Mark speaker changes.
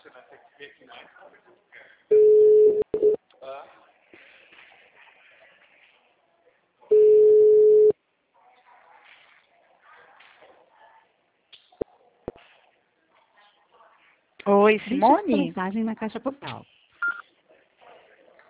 Speaker 1: Oi,
Speaker 2: Deixe sua
Speaker 1: Simone?
Speaker 2: mensagem na caixa postal.